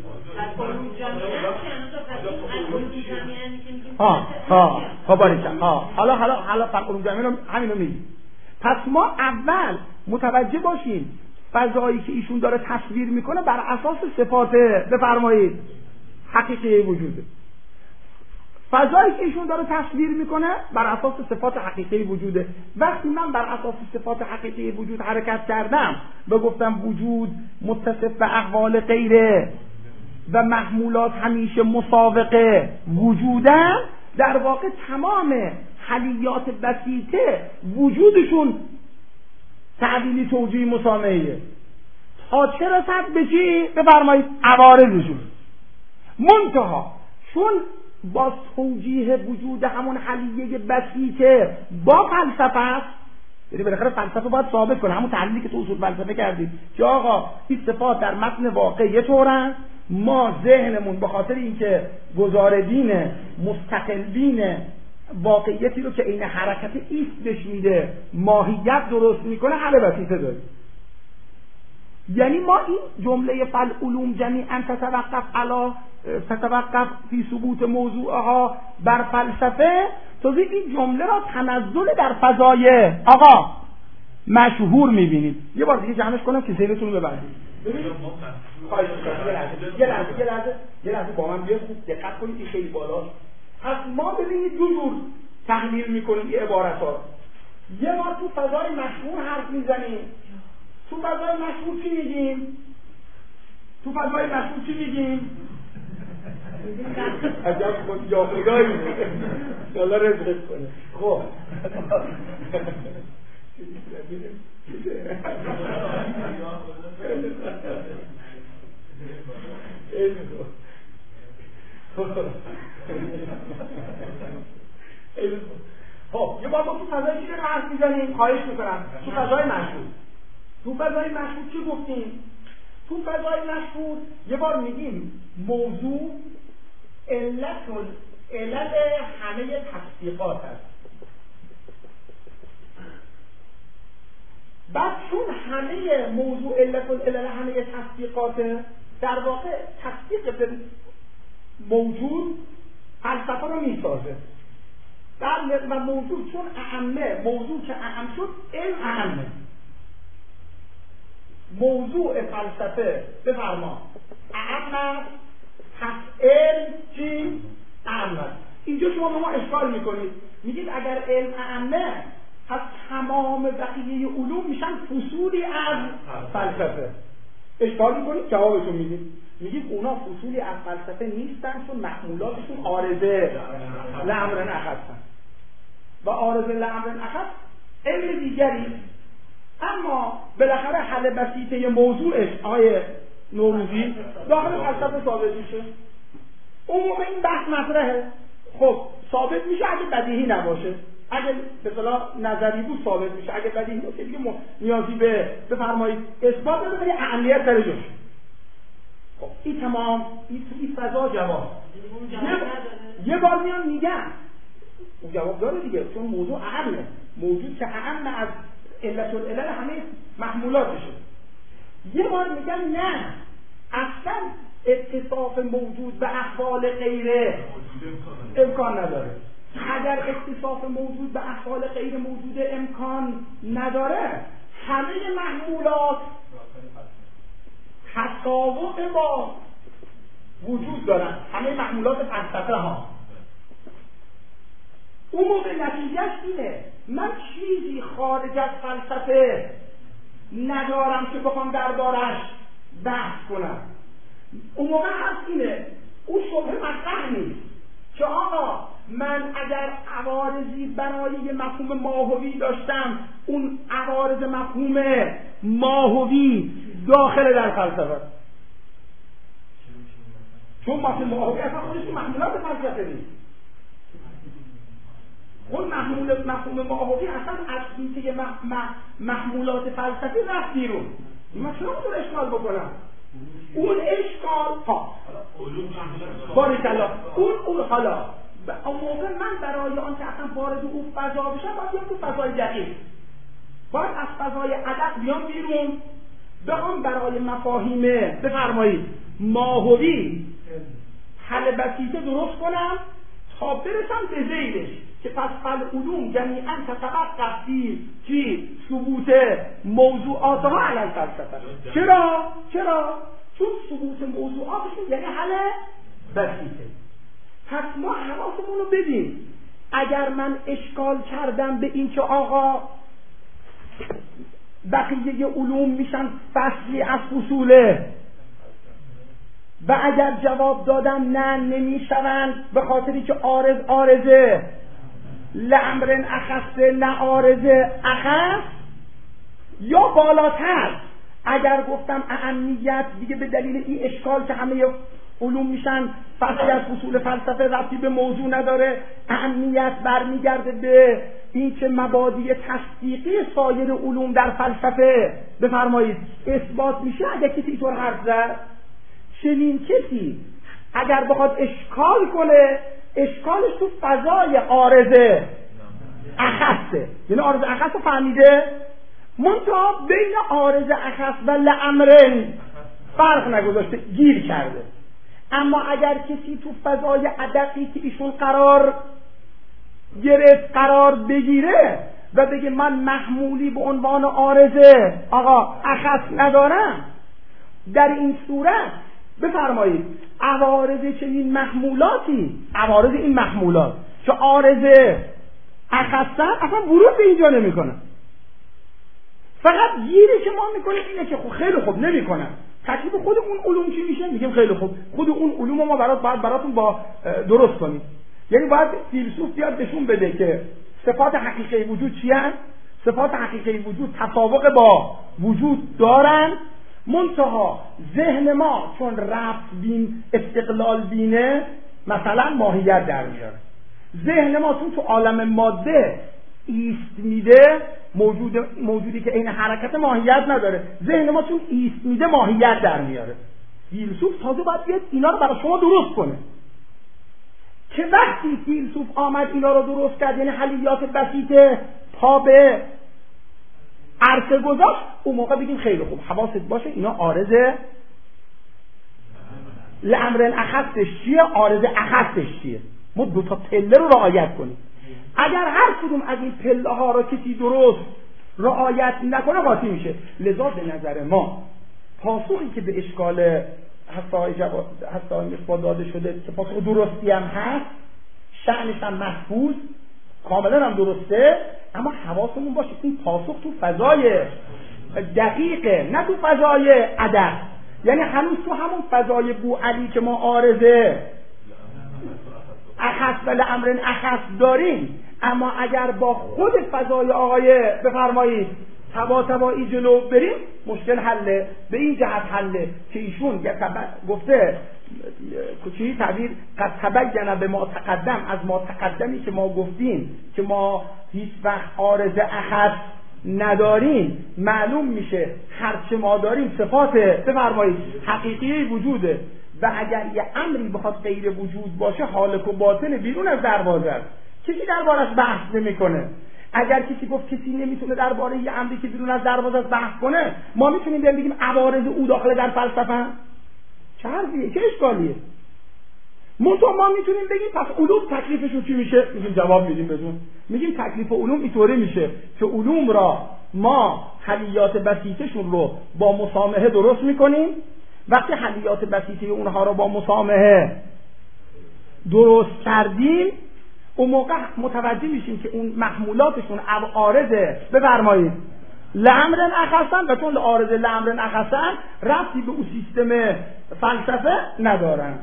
حالا فقر جمعی همینو میگیم. پس ما اول متوجه باشیم فضایی که ایشون داره تصویر میکنه بر اساس صفات بفرمایید حقیقی وجوده. فضایی که ایشون داره تصویر میکنه بر اساس صفات حقیقی وجوده. وقتی من بر اساس صفات حقیقی وجود حرکت کردم و گفتم وجود متصف به احوال غیره و محمولات همیشه مسابقه وجودن، در واقع تمام حلیات بسیطه وجودشون تعبیری توجیهی مسامحیه. تا چه رسد به چی؟ بفرمایید عوارضشون. منتها چون با توجیه وجود همون حلیه بسیطه با فلسفه است، یعنی بالاخره فلسفه باید ثابت کنه همون تحلیلی که تو اصول فلسفه کردیم که آقا این صفات در متن واقع یه طورن، ما ذهنمون به خاطر اینکه گزاردین مستقلین واقعیتی رو که عین حرکت ایست بهش میده ماهیت درست میکنه حل بسیطه داریم. یعنی ما این جمله فالعلوم جمیعا تتوقف علی فتوقف فی ثبوت موضوعها بر فلسفه، تازه این جمله را تنزل در فضای آقا مشهور میبینید. یه بار دیگه جمعش کنم که ذهنتون رو ببندید. ببینید خواهش می‌کنم یه لحظه با من بیاد خوب دقت کنید، این خیلی بالاست. پس ما ببینید دو جور تحلیل میکنیم این عبارت‌ها. یه بار تو فضای مشهور حرف میزنیم. تو فضای مشهور چی میگیم؟ عجب خود یا خدایی الله رزقت کنه. خب خب یه بار ما تو فضای چی رو حرف میزنیم؟ خواهش میکنم تو فضای مشهور چی گفتیم؟ تو فضای مشهور یه بار میگیم موضوع علل همه تصدیقات هست. بعد چون همه موضوع علل همه تصدیقات، در واقع تصدیق به موجود فلسفه رو میسازه. و موضوع چون اعمه، موضوع که اعم شد علم اعمه. موضوع فلسفه بفرما اعم پس علم چی؟ اعم. اینجا شما به ما اشکال میکنید، میگید اگر علم اعمه پس تمام بقیه علوم میشن فصولی از فلسفه. اشکال میکنید، جوابتون میگید اونا فصولی از فلسفه نیستن، چون محمولاتشون عارضه لامرن اخذن و عارضه لامرن اخذ علم دیگری. اما بالاخره حل بسیطه موضوعش آقای نوروزی داخل فلسفه ثابت میشه. اون موقع این بحث مطرحه. خب ثابت میشه اگه بدیهی نباشه، اگه به اصطلاح نظری بود ثابت میشه، اگه بدیهی بود دیگه نیازی به بفرمایید اثبات نداره، ولی اهمیت داره جوش. خب این تمام این فضا جواب یه بار میان میگن اون جواب داره دیگه، چون موضوع اهمه، موجود که اهم از علت العلل همه محمولاتشه. یه بار میگن نه، اصلا اتصاف موجود به احوال غیره امکان نداره. اگر اتصاف موجود به احوال غیر موجود امکان نداره، همه محمولات تطابق با وجود دارن، همه محمولات فلسفه ها. اون موقع نتیجهش اینه من چیزی خارج از فلسفه ندارم که بخوام دربارش بحث کنم. اون موقع هست اینه، اون شبهه مطرح نیست که آقا من اگر عوارضی برای مفهوم ماهوی داشتم، اون عوارض مفهوم ماهوی داخل در فلسفه، چون مفهوم ماهوی اصلا خودش محمولات فلسفه نیست. اون مفهوم ماهوی اصلا از حیطه محمولات فلسفی رفت بیرون. من چرا اون اشکال بکنم؟ اون اشکال باریکالله اون حالا اون موقع من برای آن که اصلا وارد اون فضا بشم باید بیام تو فضای دقیق، باید از فضای عدد بیام بیرون، بخوام برای مفاهیم بفرمایید ماهوی حل بسیطه درست کنم تا برسم به ذیلش که پس فالعلوم جمیعاً تتوقف فی ثبوت موضوعاتها علی الفلسفه. چرا؟ چون ثبوت موضوعاتشون یعنی حل بسیطه. پس ما حواسمون رو بدیم، اگر من اشکال کردم به این که آقا بقیه علوم میشن فصلی از فصوله و اگر جواب دادم نه نمیشوند به خاطری که عارضه لامرن اخص نه عارضه اخص، یا بالاتر اگر گفتم اهمیت دیگه به دلیل این اشکال که همه علوم میشن فصلی از فصول فلسفه ربطی به موضوع نداره، اهمیت برمیگرده به این که مبادی تصدیقی سایر علوم در فلسفه بفرمایید اثبات میشه. اگر کسی اینطور حرف زد، چنین کسی اگر بخواد اشکال کنه، اشکالش تو فضای عارضه اخصه، یعنی عارضه اخص فهمیده، منتها بین عارضه اخص و لامرن فرق نگذاشته، گیر کرده. اما اگر کسی تو فضای ادقی که ایشون قرار گرفت قرار بگیره و بگه من محمولی به عنوان عارضه آقا اخص ندارم، در این صورت بفرمایید عوارض چنین محمولاتی، عوارض این محمولات که عارضه اخصن اصلا ورود به اینجا نمی کنن. فقط گیری که ما میکنیم اینه که خیلی خوب نمی کنن. تکلیف خود اون علوم چی میشه؟ میگیم خیلی خوب خود اون علوم ما براتون با درست کنیم. یعنی باید فیلسوف بیاد بهشون بده که صفات حقیقی وجود چی هست؟ صفات حقیقی وجود تطابق با وجود دارن، منتها ذهن ما چون رفت بین استقلال بینه مثلا ماهیت در میاره. ذهن ما تو عالم ماده ایست میده، موجودی که این حرکت ماهیت نداره، ذهن ما چون ایست میده ماهیت در میاره. فیلسوف تازه باید بیاد اینا رو برای شما درست کنه که وقتی فیلسوف آمد اینا رو درست کرد، یعنی حلیات بسیطه پا به عرصه گذاشت، اون موقع بگیم خیلی خوب حواست باشه اینا عارضه لامر اخصش چیه، عارضه اخصش چیه، ما دو تا پله رو رعایت کنیم. اگر هر کدوم از این پله ها رو کسی درست رعایت نکنه قاطی میشه. لذا به نظر ما پاسخی که به اشکال حسای مصباح داده شده که پاسخ درستی هم هست، شأنش هم محفوظ کاملا هم درسته، اما حواسمون باشه این پاسخ تو فضای دقیقه نه تو فضای عدد. یعنی هنوز تو همون فضای بوعلی که ما عارضه اخص و لامر اخص داریم، اما اگر با خود فضای آقای بفرمایید تبایی جلو بریم مشکل حله. به این جهت حله که ایشون گفته کچی تعبیر قد تبین به ما تقدم، از ما تقدمی که ما گفتیم که ما هیچ وقت عارض اخص نداریم، معلوم میشه هرچه ما داریم صفات بفرمایید حقیقی وجوده و اگر یه امری بخواد غیر وجود باشه حالک و باطن بیرون از دروازه است، کسی دربارش بحث نمیکنه. اگر کسی گفت کسی نمیتونه درباره یه امری که بیرون از دروازه است بحث کنه، ما میتونیم بگیم عوارض او داخل در فلسفه؟ چه حرفیه؟ چه اشکالیه؟ ما میتونیم بگیم پس علوم تکلیفشون چی میشه؟ میگیم جواب میدیم بدون. میگیم تکلیف علوم اینطوری میشه که علوم را ما حلیات بسیطشون رو با مسامحه درست میکنیم. وقتی حلیات بسیطه اونها رو با مسامحه درست کردیم، اون موقع متوجه میشیم که اون محمولاتشون عارضه بفرمایید لامر اخصن، و چون عارض لامر اخصن ربطی به اون سیستم فلسفه ندارن.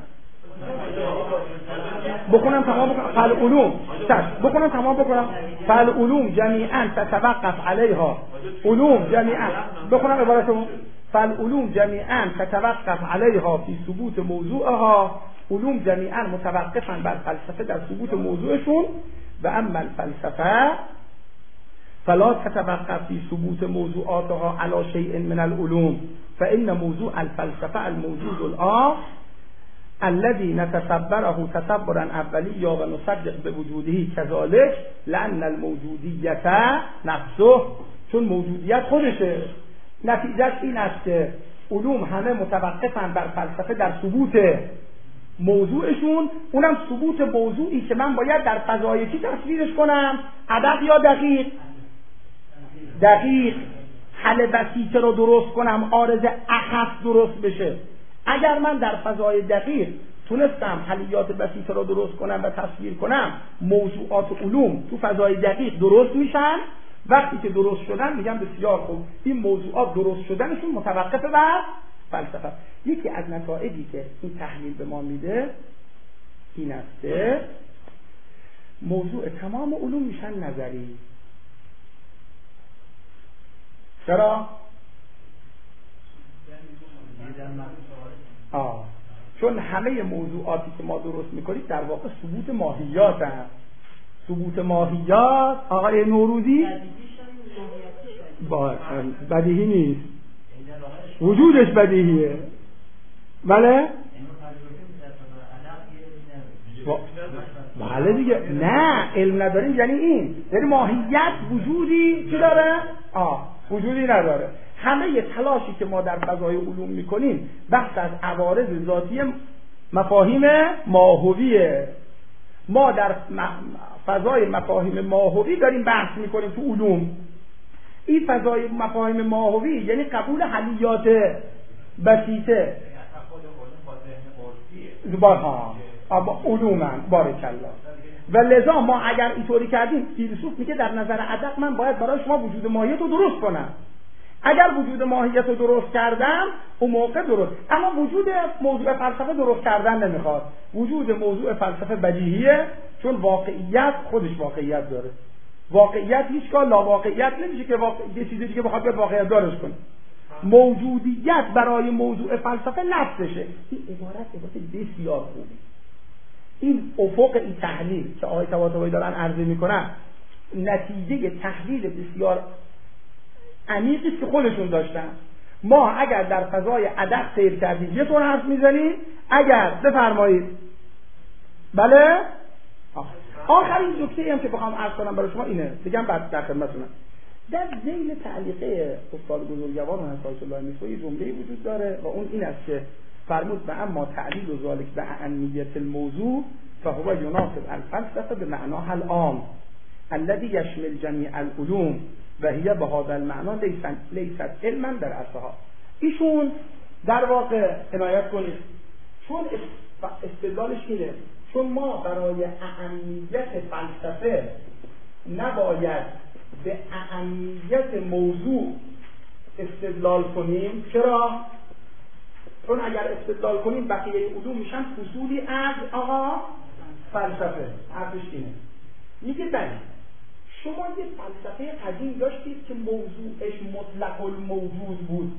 بکنم تمام بکنم فالعلوم بکنم تمام بکنم فالعلوم جمیعا تتوقف علیها، علوم جمیعا بکنم عبارتمون فالعلوم جمیعا تتوقف علیها فی ثبوت موضوعها، علوم جمیعا متوقفا بر فلسفه در ثبوت موضوعشون، و اما الفلسفه فلا تتوقف فی ثبوت موضوعاتها علی شیء من العلوم، فان موضوع الفلسفه الموجود الان الذي نتصبره تصورا اولیا و نصدق بوجوده كذلك لان الموجودیت نفسه، چون موجودیت خودشه. نتیجهش این است که علوم همه متوقفن بر فلسفه در ثبوت موضوعشون، اونم ثبوت موضوعی که من باید در فضای چی تصویرش کنم؟ عدد یا دقیق حل بسیطه رو درست کنم، عارض اخص درست بشه. اگر من در فضای دقیق تونستم حلیات بسیطه رو درست کنم و تصویر کنم، موضوعات علوم تو فضای دقیق درست میشن. وقتی که درست شدن میگم بسیار خوب، این موضوعات درست شدنشون متوقف بر فلسفه. یکی از نتایجی که این تحلیل به ما میده این است که موضوع تمام علوم میشن نظری. چرا؟ چون همه موضوعاتی که ما درست میکنیم در واقع ثبوت ماهیات هست. ثبوت ماهیات آقای نوروزی بدیهی نیست، وجودش بدیهیه. بله؟ بله دیگه. نه علم نداریم یعنی این، یعنی ماهیت وجودی چی داره؟ وجودی نداره. همه تلاشی که ما در فضای علوم میکنیم بحث از عوارض ذاتی مفاهیم ماهویه. ما در فضای مفاهیم ماهوی داریم بحث میکنیم تو علوم. این فضای مفاهیم ماهوی یعنی قبول حلیات بسیطه زبانها علومن بارکالله. و لذا ما اگر اینطوری کردیم، فیلسوف میگه در نظر ادق من باید برای شما وجود ماهیت رو درست کنم. اگر وجود ماهیت رو درست کردم اون موقع درست، اما وجود موضوع فلسفه درست کردن نمیخواد. وجود موضوع فلسفه بدیهیه، چون واقعیت خودش واقعیت داره. واقعیت هیچگاه لاواقعیت نمیشه که یه چیزی دیگه بخواد بیاد واقعیت دارش کنه. موجودیت برای موضوع فلسفه نفسشه. این عبارت بسیار خوبه. این افق این تحلیل که آقای طباطبایی دارن عرضه میکنن نتیجه تحلیل بسیار عمیقی است که خودشون داشتن. ما اگر در فضای ادق سیر کردیم یه طور حرف میزنیم، اگر بفرمایید. بله آخرین نکته هم که بخوام عرض کنم برای شما اینه، بگم بعد در خدمتتونم. در ذیل تعلیقه استاد بزرگوار حضرت الله نصفی جمله‌ای وجود داره و اون این است که فرمود و اما تعلیل و ذالک به اهمیت الموضوع فهو یناسب الفلسفه به معناها العام الذي یشمل جمیع العلوم و هی به هذا المعنا لیست علما در اصلها. ایشون در واقع عنایت کنید، چون استدلالش اینه، چون ما برای اهمیت فلسفه نباید به اهمیت موضوع استدلال کنیم. چرا؟ چون اگر استدلال کنیم بقیه علوم میشن فصولی از فلسفه. حرفش اینه، میگه بله شما یه فلسفه قدیم داشتید که موضوعش مطلق الموجود بود،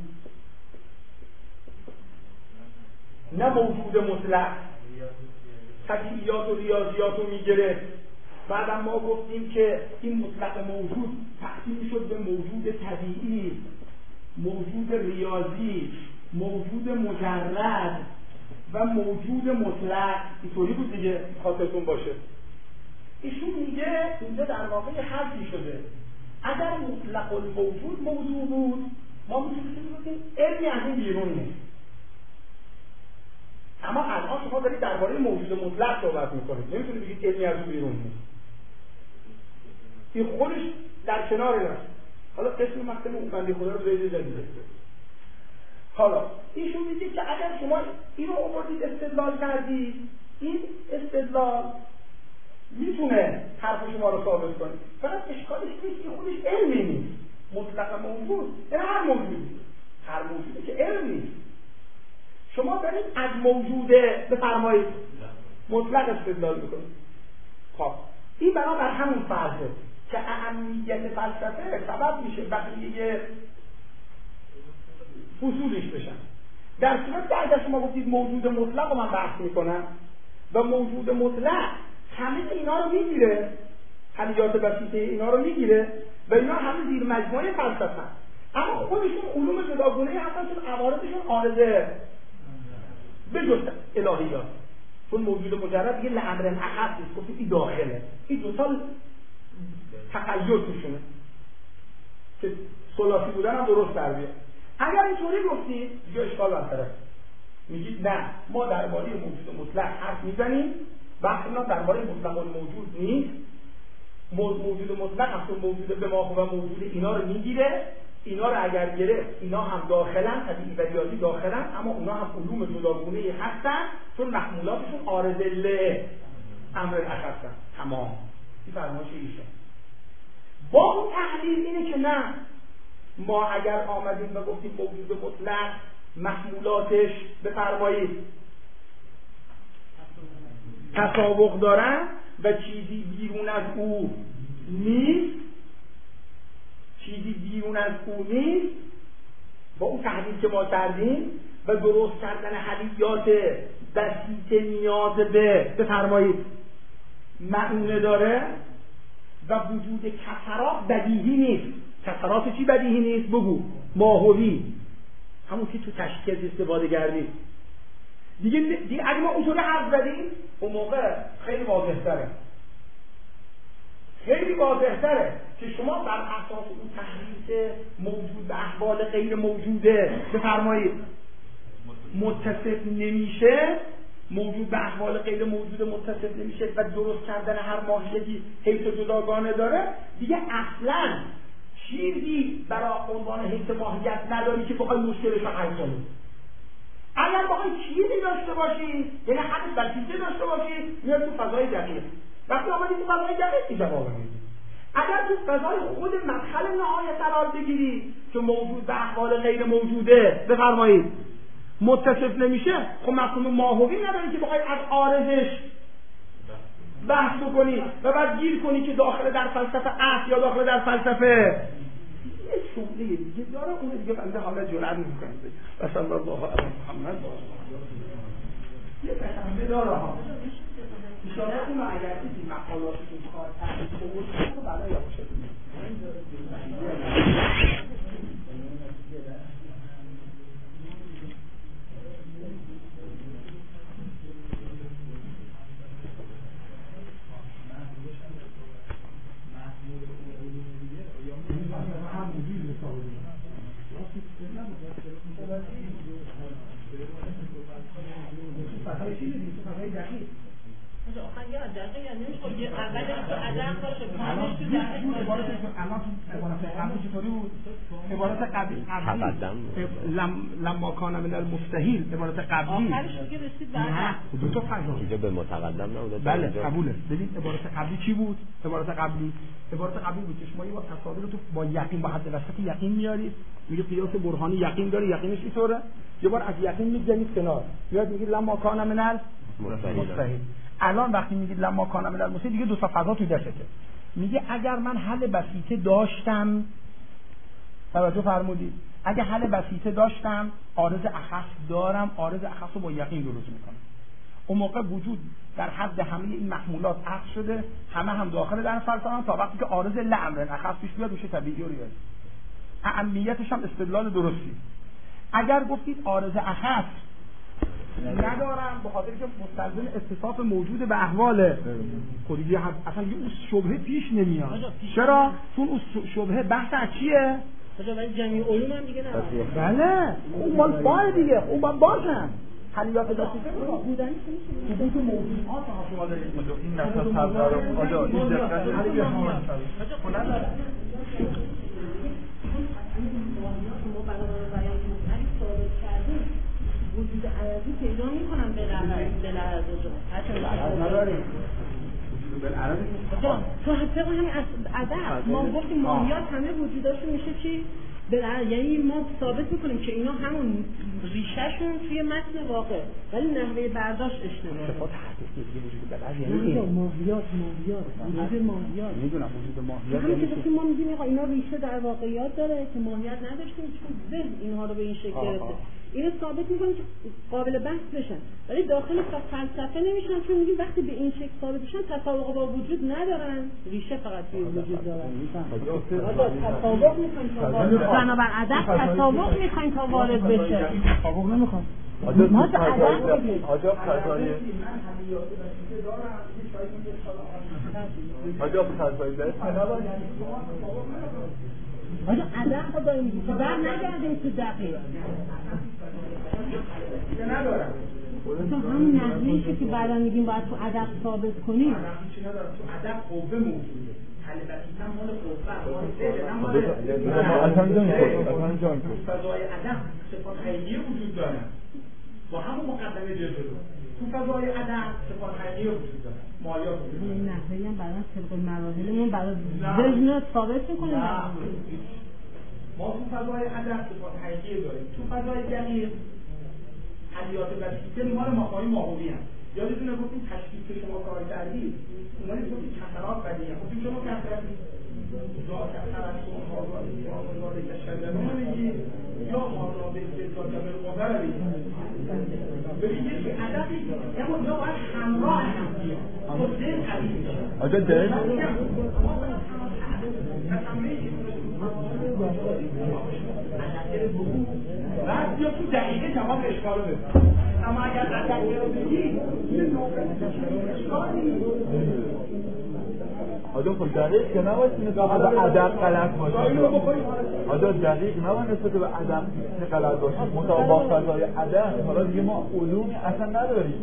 نه موجود مطلق. تکیات و ریاضیات رو میگرفت. بعد ما گفتیم که این مطلق موجود تقسیم شد به موجود طبیعی، موجود ریاضی، موجود مجرد و موجود مطلق. اینطوری بود دیگه، خاطرتون باشه. ایشون میگه اینجا در واقع حرفی شده. اگر مطلق الموجود موضوع بود ما میتونیم بگیم علمی از این بیرون نیست. اما الان شما دارید درباره موجود مطلق صحبت میکنید، نمیتونید بگید علمی از بیرون نیست. این خودش در کنار است. حالا قسم مقدم اون بنده خدا رو زیده جدیده. حالا ایشون میگه که اگر شما اینو آوردید استدلال کردید، این استدلال میتونه حرف شما رو ثابت کنه، فقط اشکالش نیست که خودش علمی نیست. مطلق موجود یعنی هر موجودی، هر موجودی که علم نیست. شما دارید از موجوده بفرمایید مطلق استدلال میکنید. خب این بنابر همون فرضه که اهمیت فلسفه سبب میشه بقیه فصولش بشن. در صورت که اگر شما گفتید موجود مطلق رو من بحث میکنم و موجود مطلق همه اینا رو میگیره، حلیات بسیطه اینا رو میگیره و اینا همه زیر مجموعه فلسفه، اما خودشون علوم جداگونه هستن چون عوارضشون عارضه به جز الهیات. چون موجود مجرد دیگه لامر اخص نیست، گفتید این داخله، این دو تا تقید توشونه که ثلاثی بودن هم درست در بیاد. اگر اینطوری گفتید دیگه اشکال برطرف. میگید نه ما درباره موجود مطلق حرف میزنیم، بحثمون درباره مطلق الموجود نیست. موجود مطلق اصلا موجود به ما و موجود اینا رو میگیره. اینا رو اگر گرفت اینا هم داخلن، طبیعی و ریاضی داخلن، اما اونا هم علوم جداگونه‌ای هستن چون محمولاتشون عارضه له امر اخص. تمام این فرمایش ایشون. با اون تحلیل اینه که نه، ما اگر آمدیم و گفتیم موجود مطلق محمولاتش بفرمایید تسابق دارن و چیزی بیرون از او نیست، چیزی بیرون از او نیست، با اون تحلیل که ما کردیم و درست کردن حلیات بسیط نیاز به بفرمایید معنی داره و وجود کسرات بدیهی نیست. کسرات چی بدیهی نیست؟ بگو. ماهوی، همون که تو تشکیل استفاده کردیم دیگه اگه ما اونطوری حرف زدیم اون موقع خیلی واضح‌تره، خیلی واضح‌تره که شما بر اساس اون تحلیل موجود به احوال غیر موجوده بفرمایید متصف نمیشه. موجود به احوال غیر موجود متصف نمیشه و درست کردن هر ماهیتی حیث جداگانه داره، دیگه اصلا چیزی برای عنوان حیث ماهیت نداری که بخوای مشکلش رو حل کنی. اگر بخوای چیزی داشته باشی، یعنی حد بسیطه داشته باشی، میاد تو فضای دقیق. وقتی آمدی تو فضای دقیق که جواب میدی. اگر تو فضای خود مدخل نهایت قرار بگیری که موجود به احوال غیر موجوده، بفرمایید متصف نمیشه، خب مفهوم ماهوی نداری که بخوای از عارضش بحث بکنی و بعد گیر کنی که داخل در فلسفه اصل یا داخل در فلسفه یه شغله دیگه داره، اون دیگه بنده حالا جرأت نمی‌کنم. صلی الله علی محمد. یه تشبیه داره ها. ان شاء الله اون اگر چیزی مقالاتتون کار تحقیق کنید تو بالا یا باشه. عبارت قبلی لما کان من المستحیل، عبارت قبلی آخرش دیگه رسید بعد دو تا فضا اینجا به متقدم نبود. بله قبوله. ببین عبارت قبلی چی بود؟ عبارت قبلی بود که شما یه وقت تصادر رو تو با یقین، با حد وسط یقین میارید، میگه قیاس برهانی یقین داره، یقینش اینطوره، یه بار از یقین میگذارید کنار، میاد میگید لما کان من المستحیل. الان وقتی میگید لما کان من المستحیل دیگه دو تا فضا تو دستته. میگه اگر من حل بسیطه داشتم، توجه فرمودید، اگه حل بسیطه داشتم، عارض اخص دارم، عارض اخص رو با یقین درست میکنم. اون موقع وجود در حد همه این محمولات عقل شده، همه هم داخل در فلسفه هم، تا وقتی که عارض لعمر اخص پیش بیاد میشه طبیعی و ریاضی. اهمیتش هم استدلال درستی. اگر گفتید عارض اخص ندارم به خاطر که مستلزم اتصاف موجود به احوال خودی اصلا یه اون شبهه پیش نمیاد. چرا؟ چون اون شبهه بحث از چیه؟ ولی جمعی علوم هم دیگه نباید. بله اون مال بای دیگه، اون باید باشن حلیات دستیفه بودنی که میشه تو موضوعات ها شما دارید این نفس سردار آجا این دقیقه ما وجود عرضی پیدا میکنم به لحظه تو حتی همین عدد ما گفتیم ماهیات همه وجوداشون میشه چی؟ یعنی ما ثابت میکنیم که اینا همون ریشهشون توی متن واقع، ولی نحوه برداشت اشتباهه. صفات حقیقی دیگه وجود داره، یعنی ماهیات میدونم وجود ماهیات همین که ما میگیم اینا ریشه در واقعیات داره که ماهیت نداشتیم چون ذهن اینها رو به این شکل گرفته. اینو ثابت میکنیم که قابل بحث بشن، ولی داخل فلسفه نمیشن، چون میگیم وقتی به این شکل ثابت بشن تطابق با وجود ندارن، ریشه فقط توی وجود دارن. تطابق میخوایم تا بنابر ادب تطابق میخوایم تا وارد بشه. تطابق نمیخوام. ما عجب فضایی آجا عدم خود داریم که بر نگردیم تو دقیق تو همون نحویشه که بعدا میگیم باید تو عدم ثابت کنیم. تو عدم قوه موجوده، حل بسیطه مال قوه تو فضای عدم صفات حقیقی وجود داره با همون مقدمه جلو. تو فضای عدم صفات حقیقی وجود داره، ماهیات وجود داره. این نحوی هم برای طبق مراحلمون برای ذهن ثابت میکنیم. ما تو فضای عدم صفات حقیقی داریم. تو فضای دقیق حلیات بسیطه مال مفاهیم ماهوی هست. یادتونه گفتیم تشکیل که شما کار کردید، اومدید گفتیم کسرات بدیه، گفتیم شما کسرتی یا کسرت کن حاضاری یا حاضاری تشکیل نمیگی یا حاضر به استدلال جبر قدر ببینید که عددی اما یا باید همراه هم بیاد خود دل قوی میشه. آجا دل؟ بعد یا تو دقیقه جواب اشکال رو بزن، اما اگر عدد رو بگی یه نوعه اشکالی آجا خب دقیق که نباید نسبت به ادب غلط باشه آجا دقیق نباید نسبت به ادب غلط باشه مطابق با فضای ادب حالا دیگه ما علومی اصلا نداریم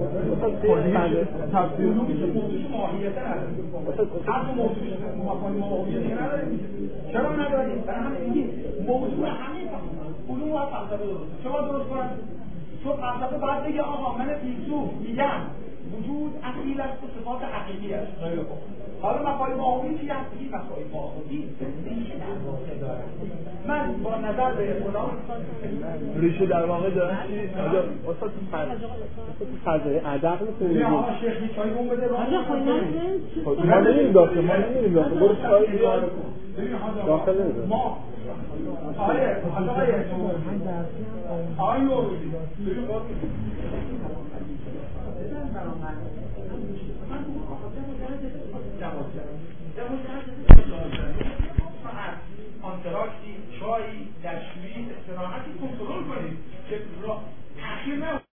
تفسیر علومی که موضوع ماهیت نداریم هر موضوعی مفاهیم ماهیتی نداریم چرا نداریم؟ برای همین میگیم موضوع همین علوم و فلسفه درست چرا درست کنن؟ چون فلسفه باید بگه آقا من فیلسوف میگم وجود اصیل است و صفات حقیقی است. حالا مفاهیم ماهیتی چی هست؟ این مفاهیم ماهیتی ریشه در واقع داره. من با نظر به فلان ریشه در واقع داره چی؟ آجا استاد فضای ادب می‌کنید. نه آقا شیخ چای اون بده آجا خواهی ما نمی‌ریم داخل برو چای بیار داخل نمی‌ریم ما آیه آیه نوروزی آنتراکتی، چایی، دشویی، استراحتی